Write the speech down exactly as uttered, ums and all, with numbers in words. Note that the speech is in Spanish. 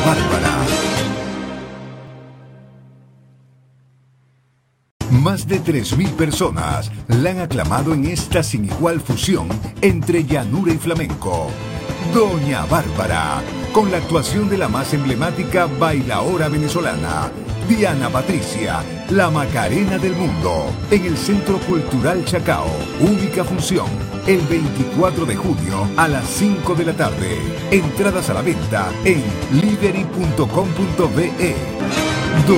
Bárbara. Más de tres mil personas la han aclamado en esta sin igual fusión entre llanura y flamenco. Doña Bárbara, con la actuación de la más emblemática bailaora venezolana, Diana Patricia, la Macarena del Mundo, en el Centro Cultural Chacao. Única función, el veinticuatro de junio a las cinco de la tarde. Entradas a la venta en liberi punto com punto be.